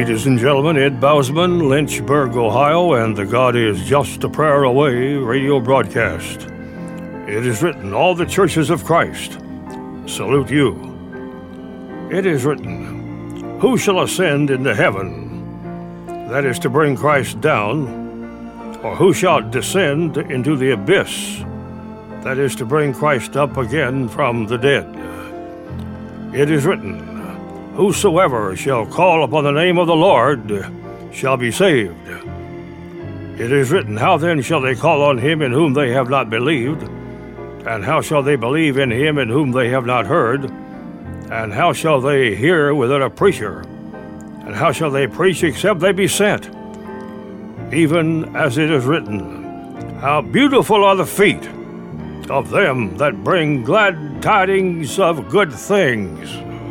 Ladies and gentlemen, Ed Bousman, Lynchburg, Ohio, and the God is Just a Prayer Away radio broadcast. It is written, all the churches of Christ salute you. It is written, who shall ascend into heaven? That is to bring Christ down. Or who shall descend into the abyss? That is to bring Christ up again from the dead. It is written, whosoever shall call upon the name of the Lord shall be saved. It is written, how then shall they call on him in whom they have not believed? And how shall they believe in him in whom they have not heard? And how shall they hear without a preacher? And how shall they preach except they be sent? Even as it is written, how beautiful are the feet of them that bring glad tidings of good things.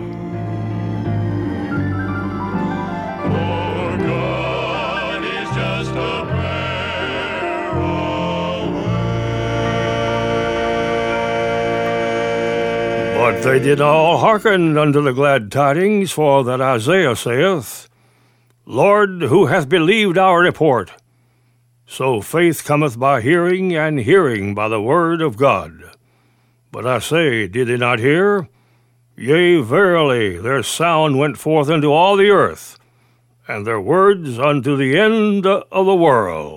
But they did all hearken unto the glad tidings, for that Isaiah saith, Lord, who hath believed our report? So faith cometh by hearing, and hearing by the word of God. But I say, did they not hear? Yea, verily, their sound went forth into all the earth, and their words unto the end of the world.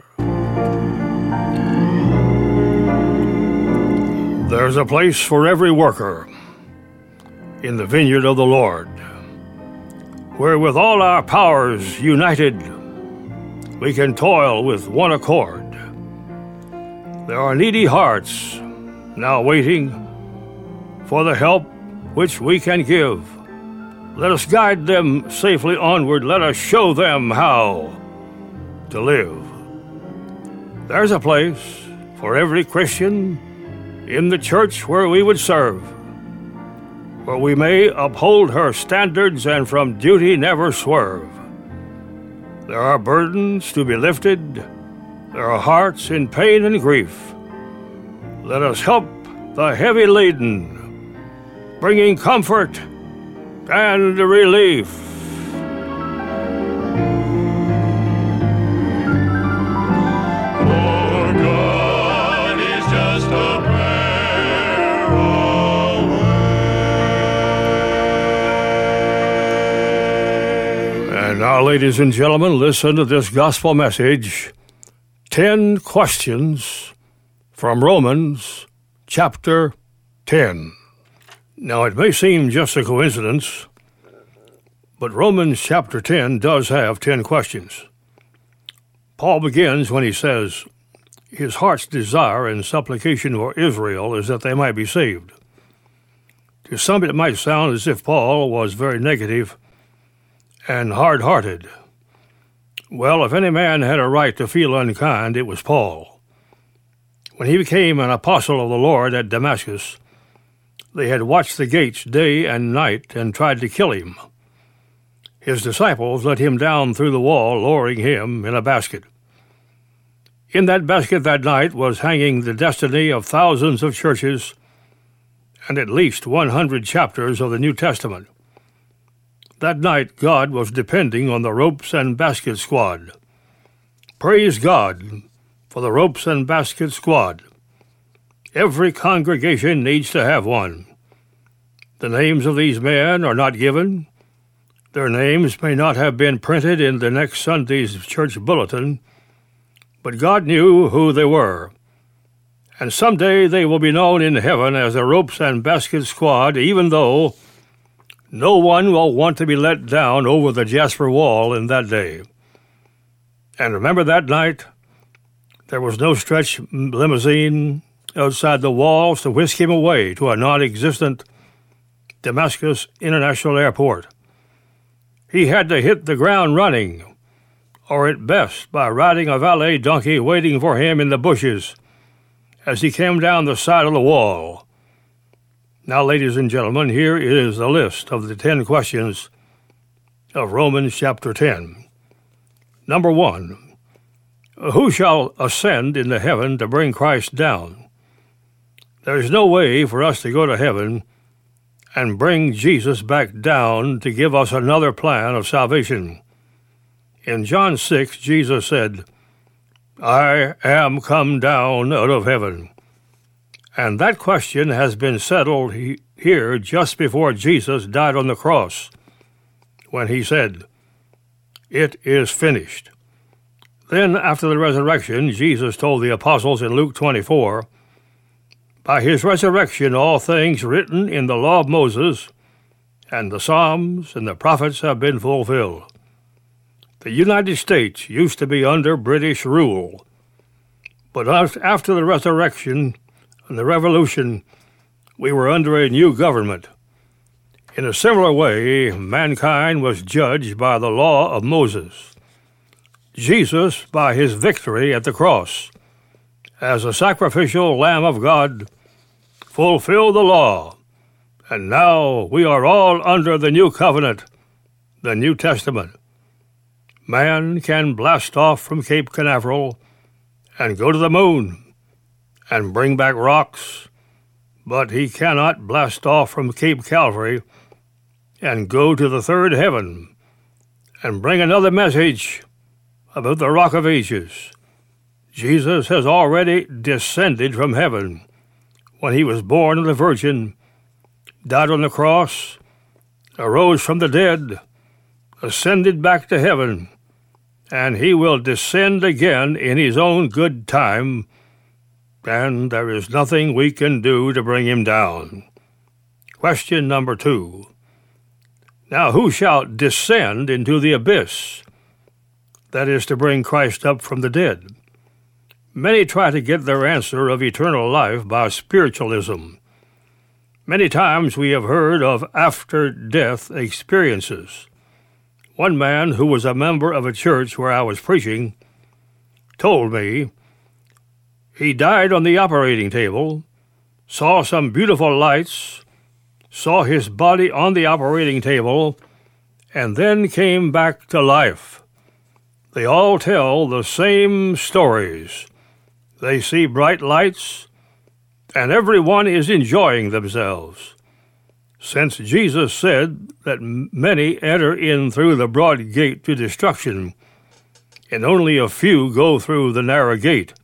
There's a place for every worker in the vineyard of the Lord, where with all our powers united, we can toil with one accord. There are needy hearts now waiting for the help which we can give. Let us guide them safely onward. Let us show them how to live. There's a place for every Christian in the church where we would serve, where we may uphold her standards and from duty never swerve. There are burdens to be lifted. There are hearts in pain and grief. Let us help the heavy laden, bringing comfort and relief. Now, ladies and gentlemen, listen to this gospel message, 10 questions from Romans chapter 10. Now, it may seem just a coincidence, but Romans chapter 10 does have 10 questions. Paul begins when he says, his heart's desire and supplication for Israel is that they might be saved. To some, it might sound as if Paul was very negative and hard-hearted. Well, if any man had a right to feel unkind, it was Paul. When he became an apostle of the Lord at Damascus, they had watched the gates day and night and tried to kill him. His disciples let him down through the wall, lowering him in a basket. In that basket that night was hanging the destiny of thousands of churches and at least 100 chapters of the New Testament. That night, God was depending on the ropes and basket squad. Praise God for the ropes and basket squad. Every congregation needs to have one. The names of these men are not given. Their names may not have been printed in the next Sunday's church bulletin, but God knew who they were. And someday they will be known in heaven as the ropes and basket squad, even though no one will want to be let down over the Jasper Wall in that day. And remember that night? There was no stretch limousine outside the walls to whisk him away to a non-existent Damascus International Airport. He had to hit the ground running, or at best by riding a valet donkey waiting for him in the bushes as he came down the side of the wall. Now, ladies and gentlemen, here is a list of the 10 questions of Romans chapter 10. Number 1, who shall ascend into heaven to bring Christ down? There is no way for us to go to heaven and bring Jesus back down to give us another plan of salvation. In John 6, Jesus said, "I am come down out of heaven." And that question has been settled here just before Jesus died on the cross, when he said, "It is finished." Then, after the resurrection, Jesus told the apostles in Luke 24, "By his resurrection all things written in the law of Moses and the Psalms and the prophets have been fulfilled." The United States used to be under British rule, but after the resurrection and the Revolution, we were under a new government. In a similar way, mankind was judged by the law of Moses. Jesus, by his victory at the cross, as a sacrificial Lamb of God, fulfilled the law, and now we are all under the new covenant, the New Testament. Man can blast off from Cape Canaveral and go to the moon and bring back rocks, but he cannot blast off from Cape Calvary and go to the third heaven and bring another message about the Rock of Ages. Jesus has already descended from heaven when he was born of the Virgin, died on the cross, arose from the dead, ascended back to heaven, and he will descend again in his own good time, and there is nothing we can do to bring him down. Question number 2. Now who shall descend into the abyss? That is to bring Christ up from the dead. Many try to get their answer of eternal life by spiritualism. Many times we have heard of after-death experiences. One man who was a member of a church where I was preaching told me he died on the operating table, saw some beautiful lights, saw his body on the operating table, and then came back to life. They all tell the same stories. They see bright lights, and everyone is enjoying themselves. Since Jesus said that many enter in through the broad gate to destruction, and only a few go through the narrow gate,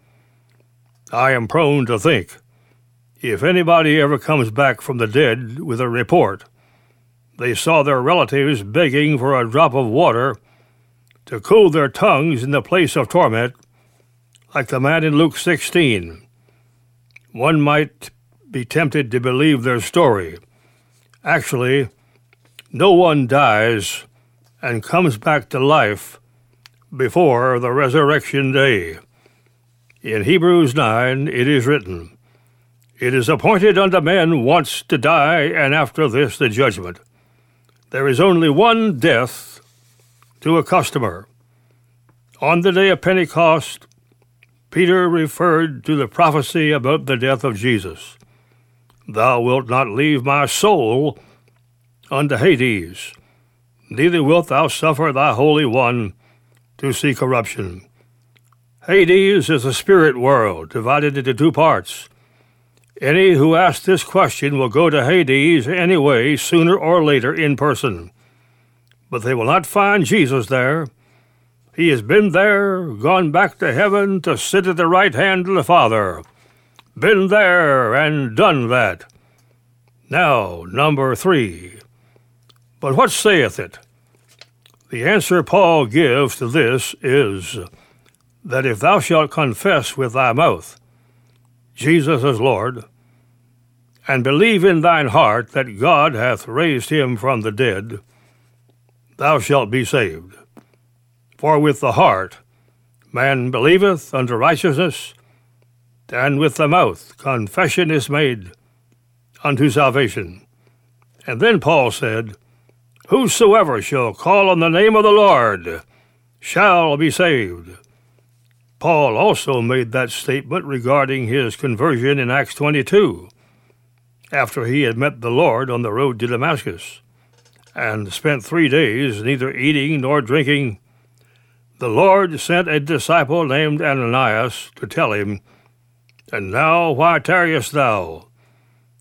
I am prone to think, if anybody ever comes back from the dead with a report, they saw their relatives begging for a drop of water to cool their tongues in the place of torment, like the man in Luke 16. One might be tempted to believe their story. Actually, no one dies and comes back to life before the resurrection day. In Hebrews 9 it is written, "It is appointed unto men once to die, and after this the judgment." There is only one death to a customer. On the day of Pentecost, Peter referred to the prophecy about the death of Jesus. "Thou wilt not leave my soul unto Hades, neither wilt thou suffer thy Holy One to see corruption." Hades is the spirit world, divided into 2 parts. Any who ask this question will go to Hades anyway, sooner or later, in person. But they will not find Jesus there. He has been there, gone back to heaven to sit at the right hand of the Father. Been there and done that. Now, number 3. But what saith it? The answer Paul gives to this is that if thou shalt confess with thy mouth Jesus is Lord, and believe in thine heart that God hath raised him from the dead, thou shalt be saved. For with the heart man believeth unto righteousness, and with the mouth confession is made unto salvation. And then Paul said, "Whosoever shall call on the name of the Lord shall be saved." Paul also made that statement regarding his conversion in Acts 22, after he had met the Lord on the road to Damascus, and spent 3 days neither eating nor drinking. The Lord sent a disciple named Ananias to tell him, "And now why tarriest thou?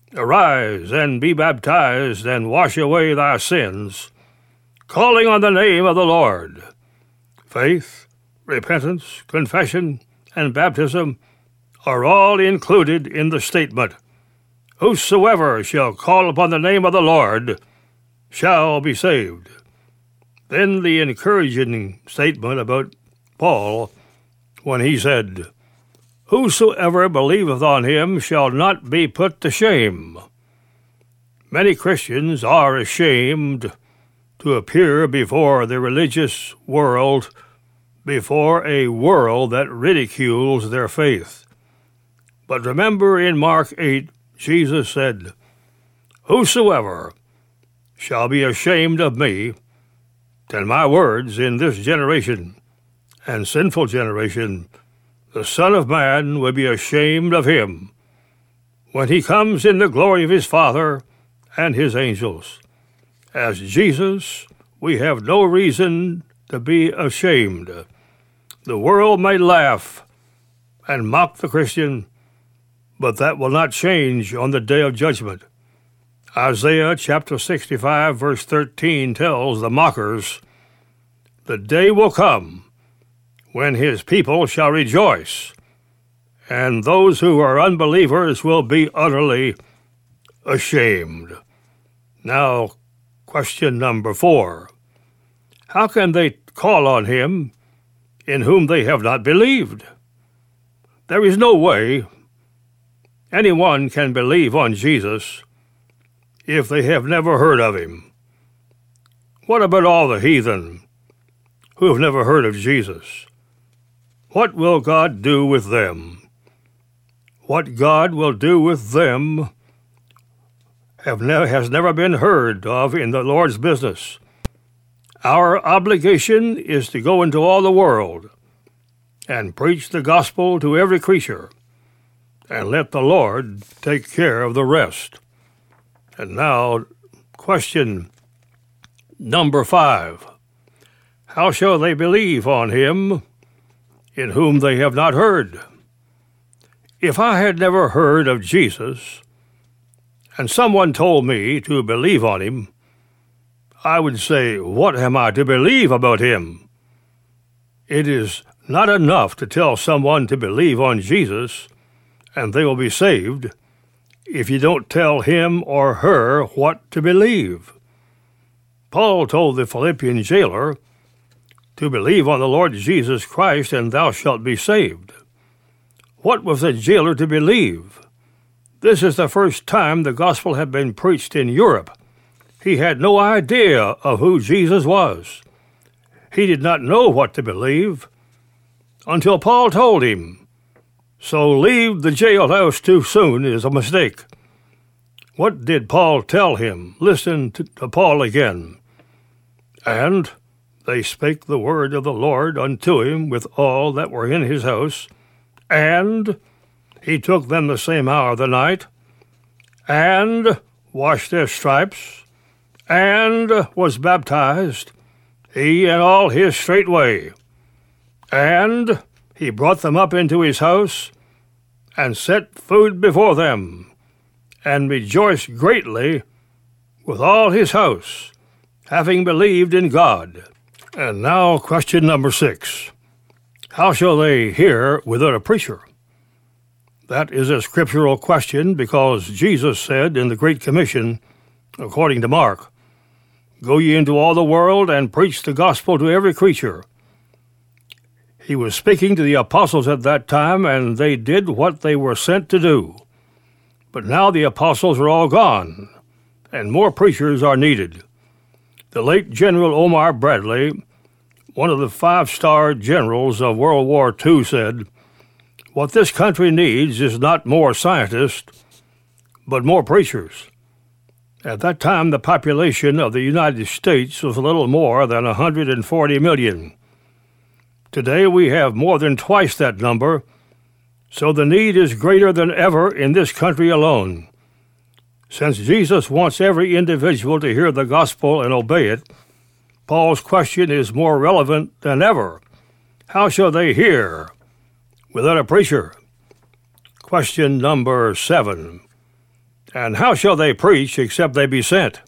Arise, and be baptized, and wash away thy sins, calling on the name of the Lord. Faith, repentance, confession, and baptism are all included in the statement, Whosoever shall call upon the name of the Lord shall be saved. Then the encouraging statement about Paul when he said, Whosoever believeth on him shall not be put to shame. Many Christians are ashamed to appear before the religious world, before a world that ridicules their faith. But remember in Mark 8, Jesus said, Whosoever shall be ashamed of me and my words in this generation and sinful generation, the Son of Man will be ashamed of him when he comes in the glory of his Father and his angels. As Jesus, we have no reason to be ashamed. The world may laugh and mock the Christian, but that will not change on the day of judgment. Isaiah chapter 65, verse 13 tells the mockers, The day will come when his people shall rejoice, and those who are unbelievers will be utterly ashamed. Now, question number 4. How can they call on him in whom they have not believed? There is no way anyone can believe on Jesus if they have never heard of him. What about all the heathen who have never heard of Jesus? What will God do with them? What God will do with them has never been heard of in the Lord's business. Our obligation is to go into all the world and preach the gospel to every creature, and let the Lord take care of the rest. And now, question number 5. How shall they believe on him in whom they have not heard? If I had never heard of Jesus, and someone told me to believe on him, I would say, what am I to believe about him? It is not enough to tell someone to believe on Jesus and they will be saved if you don't tell him or her what to believe. Paul told the Philippian jailer to believe on the Lord Jesus Christ and thou shalt be saved. What was the jailer to believe? This is the first time the gospel had been preached in Europe. He had no idea of who Jesus was. He did not know what to believe until Paul told him. So leave the jailhouse too soon is a mistake. What did Paul tell him? Listen to Paul again. And they spake the word of the Lord unto him with all that were in his house, and he took them the same hour of the night, and washed their stripes, and was baptized, he and all his straightway. And he brought them up into his house, and set food before them, and rejoiced greatly with all his house, having believed in God. And now question number 6. How shall they hear without a preacher? That is a scriptural question because Jesus said in the Great Commission, according to Mark, Go ye into all the world and preach the gospel to every creature. He was speaking to the apostles at that time, and they did what they were sent to do. But now the apostles are all gone, and more preachers are needed. The late General Omar Bradley, one of the 5-star generals of World War II, said, What this country needs is not more scientists, but more preachers. At that time, the population of the United States was a little more than 140 million. Today, we have more than twice that number, so the need is greater than ever in this country alone. Since Jesus wants every individual to hear the gospel and obey it, Paul's question is more relevant than ever. How shall they hear without a preacher? Question number 7. And how shall they preach except they be sent?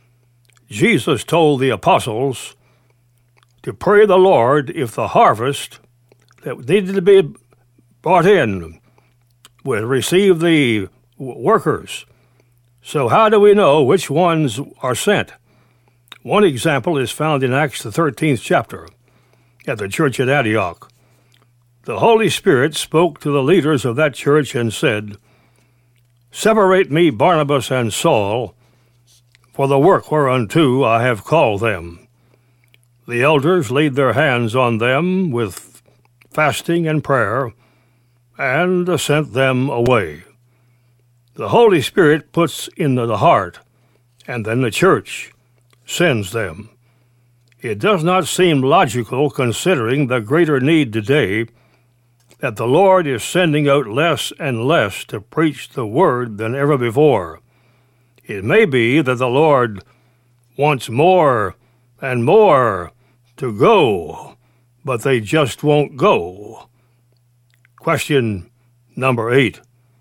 Jesus told the apostles to pray the Lord if the harvest that needed to be brought in would receive the workers. So how do we know which ones are sent? One example is found in Acts the 13th chapter at the church at Antioch. The Holy Spirit spoke to the leaders of that church and said, "Separate me Barnabas and Saul for the work whereunto I have called them." The elders laid their hands on them with fasting and prayer and sent them away. The Holy Spirit puts in the heart, and then the church sends them. It does not seem logical, considering the greater need today, that the Lord is sending out less and less to preach the word than ever before. It may be that the Lord wants more and more to go, but they just won't go. Question number 8.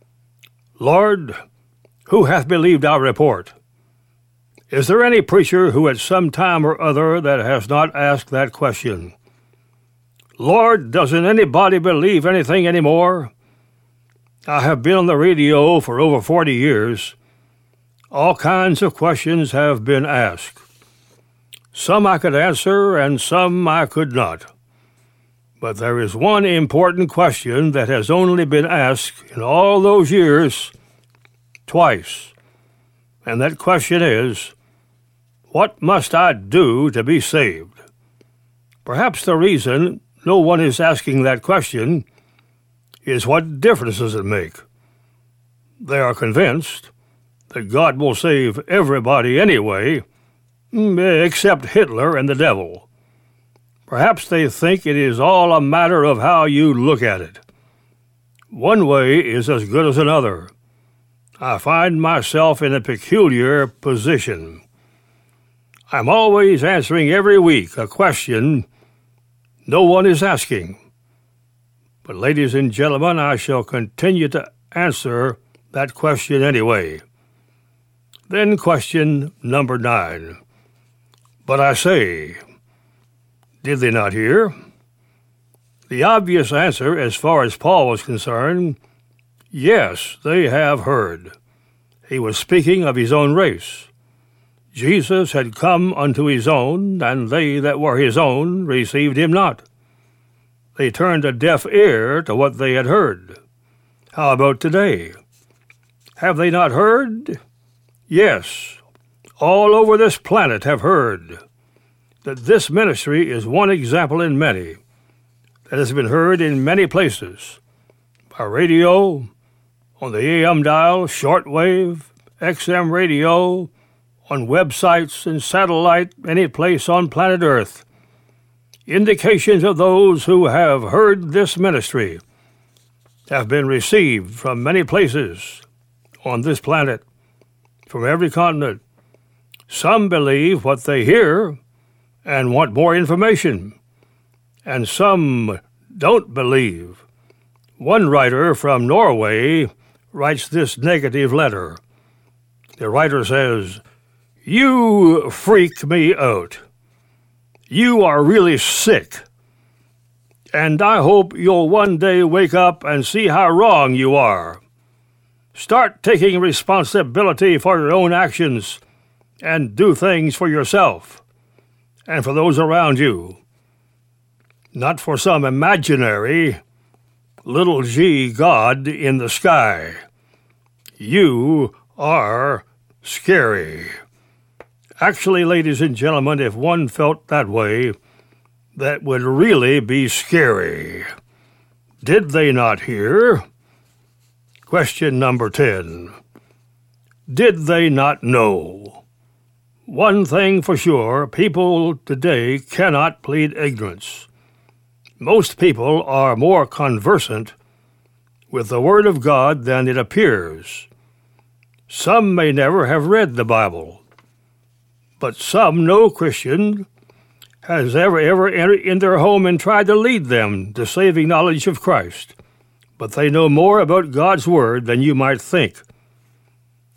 Lord, who hath believed our report? Is there any preacher who at some time or other that has not asked that question? Lord, doesn't anybody believe anything anymore? I have been on the radio for over 40 years. All kinds of questions have been asked. Some I could answer and some I could not. But there is one important question that has only been asked in all those years twice. And that question is, what must I do to be saved? Perhaps the reason no one is asking that question is, what difference does it make? They are convinced that God will save everybody anyway, except Hitler and the devil. Perhaps they think it is all a matter of how you look at it. One way is as good as another. I find myself in a peculiar position. I'm always answering every week a question no one is asking. But ladies and gentlemen, I shall continue to answer that question anyway. Then question number 9. But I say, did they not hear? The obvious answer, as far as Paul was concerned, yes, they have heard. He was speaking of his own race. Jesus had come unto his own, and they that were his own received him not. They turned a deaf ear to what they had heard. How about today? Have they not heard? Yes, all over this planet have heard that this ministry is one example in many that has been heard in many places, by radio, on the AM dial, shortwave, XM radio, on websites and satellite, any place on planet Earth. Indications of those who have heard this ministry have been received from many places on this planet, from every continent. Some believe what they hear and want more information, and some don't believe. One writer from Norway writes this negative letter. The writer says, "You freak me out. You are really sick. And I hope you'll one day wake up and see how wrong you are. Start taking responsibility for your own actions and do things for yourself and for those around you. Not for some imaginary little g God in the sky. You are scary." Actually, ladies and gentlemen, if one felt that way, that would really be scary. Did they not hear? Question number 10. Did they not know? One thing for sure, people today cannot plead ignorance. Most people are more conversant with the Word of God than it appears. Some may never have read the Bible, but no Christian has ever entered in their home and tried to lead them to saving knowledge of Christ. But they know more about God's Word than you might think.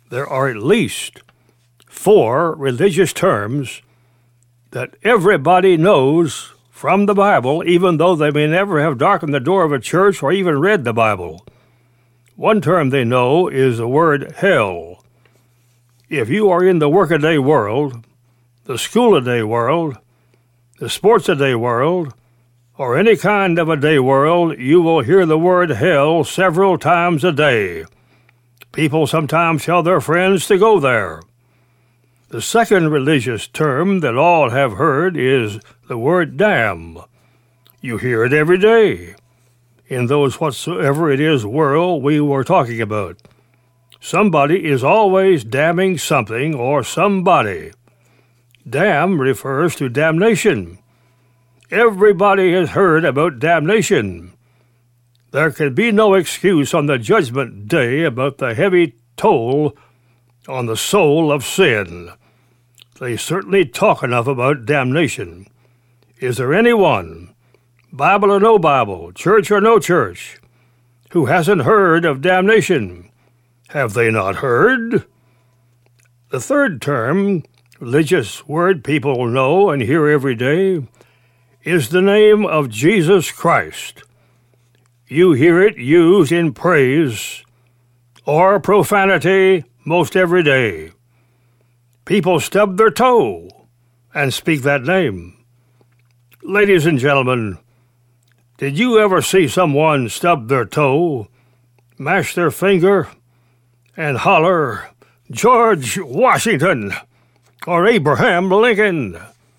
there are at least 4 religious terms that everybody knows from the Bible, even though they may never have darkened the door of a church or even read the Bible. One term they know is the word hell. If you are in the workaday world, the school-a-day world, the sports-a-day world, or any kind of a day world, you will hear the word hell several times a day. People sometimes tell their friends to go there. The second religious term that all have heard is the word damn. You hear it every day in those whatsoever it is world we were talking about. Somebody is always damning something or somebody. Damn refers to damnation. Everybody has heard about damnation. There can be no excuse on the judgment day about the heavy toll on the soul of sin. They certainly talk enough about damnation. Is there anyone, Bible or no Bible, church or no church, who hasn't heard of damnation? Have they not heard? The third term, religious word people know and hear every day, is the name of Jesus Christ. You hear it used in praise or profanity most every day. People stub their toe and speak that name. Ladies and gentlemen, did you ever see someone stub their toe, mash their finger, and holler, George Washington or Abraham Lincoln?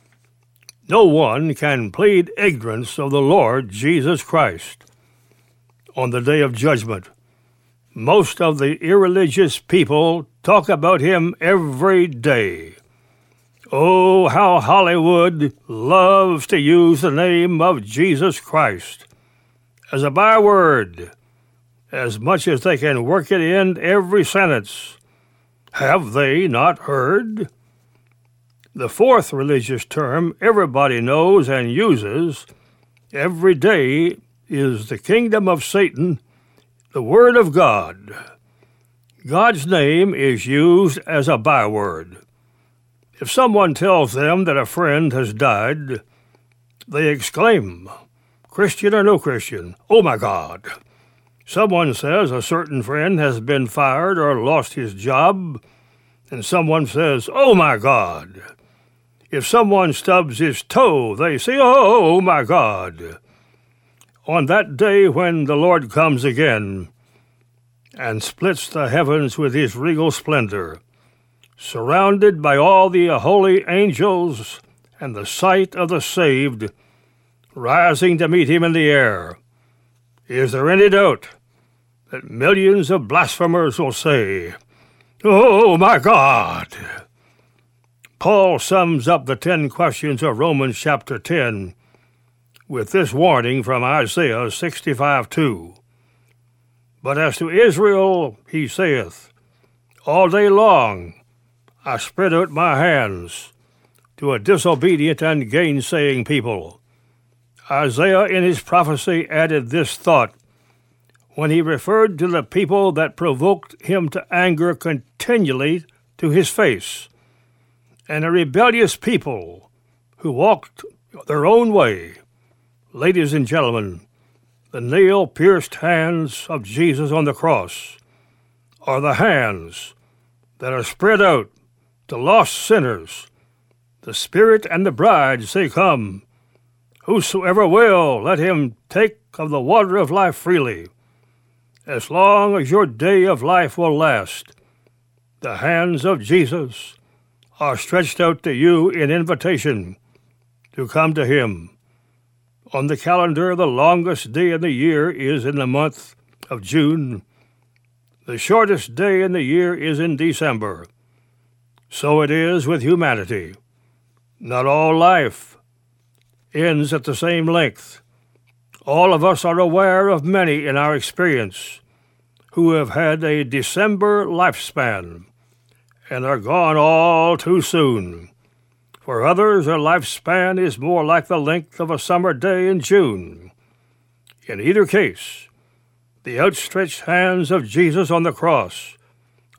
No one can plead ignorance of the Lord Jesus Christ. On the day of judgment, most of the irreligious people talk about him every day. Oh, how Hollywood loves to use the name of Jesus Christ as a byword, as much as they can work it in every sentence. Have they not heard? The fourth religious term everybody knows and uses every day is the kingdom of Satan, the Word of God. God's name is used as a byword. If someone tells them that a friend has died, they exclaim, Christian or no Christian, oh my God. Someone says a certain friend has been fired or lost his job, and someone says, oh my God. If someone stubs his toe, they say, oh my God. On that day when the Lord comes again and splits the heavens with his regal splendor, surrounded by all the holy angels and the sight of the saved rising to meet him in the air, is there any doubt that millions of blasphemers will say, oh my God? Paul sums up the 10 questions of Romans chapter 10 with this warning from Isaiah 65:2. But as to Israel, he saith, all day long I spread out my hands to a disobedient and gainsaying people. Isaiah in his prophecy added this thought when he referred to the people that provoked him to anger continually to his face, and a rebellious people who walked their own way. Ladies and gentlemen, the nail-pierced hands of Jesus on the cross are the hands that are spread out to lost sinners. The Spirit and the bride say, come. Whosoever will, let him take of the water of life freely. As long as your day of life will last, the hands of Jesus are stretched out to you in invitation to come to him. On the calendar, the longest day in the year is in the month of June. The shortest day in the year is in December. So it is with humanity. Not all life ends at the same length. All of us are aware of many in our experience who have had a December lifespan and are gone all too soon. For others, their lifespan is more like the length of a summer day in June. In either case, the outstretched hands of Jesus on the cross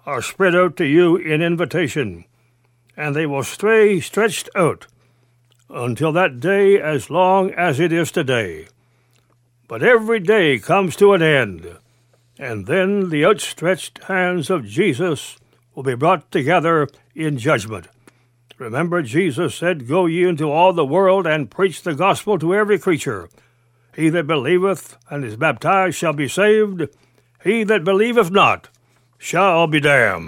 are spread out to you in invitation, and they will stay stretched out until that day as long as it is today. But every day comes to an end, and then the outstretched hands of Jesus will be brought together in judgment. Remember, Jesus said, "Go ye into all the world and preach the gospel to every creature. He that believeth and is baptized shall be saved. He that believeth not shall be damned."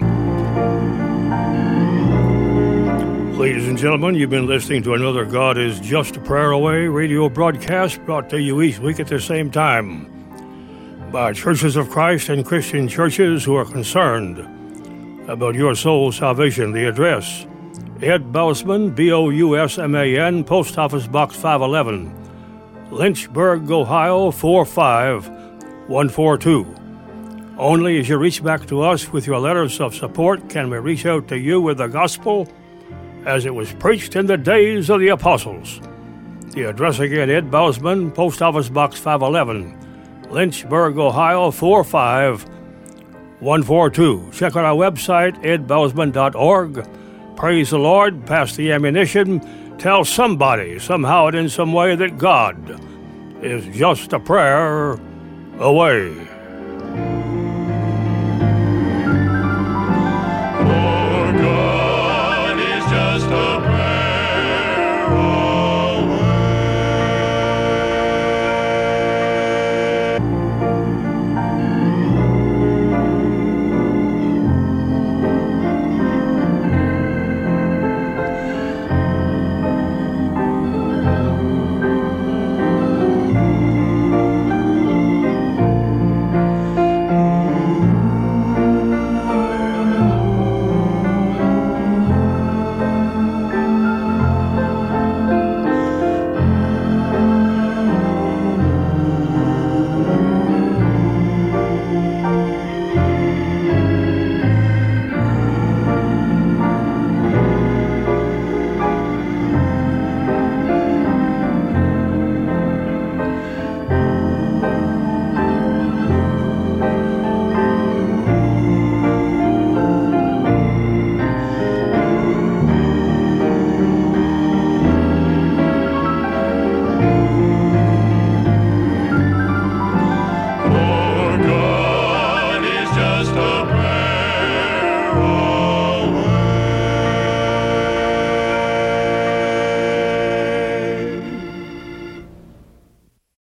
Ladies and gentlemen, you've been listening to another God is Just a Prayer Away radio broadcast brought to you each week at the same time by Churches of Christ and Christian churches who are concerned about your soul's salvation. The address: Ed Bousman, Bousman, Post Office Box 511, Lynchburg, Ohio 45142. Only as you reach back to us with your letters of support can we reach out to you with the gospel as it was preached in the days of the apostles. The address again: Ed Bousman, Post Office Box 511, Lynchburg, Ohio 45142. Check out our website, edbousman.org. Praise the Lord, pass the ammunition, tell somebody, somehow and in some way, that God is just a prayer away.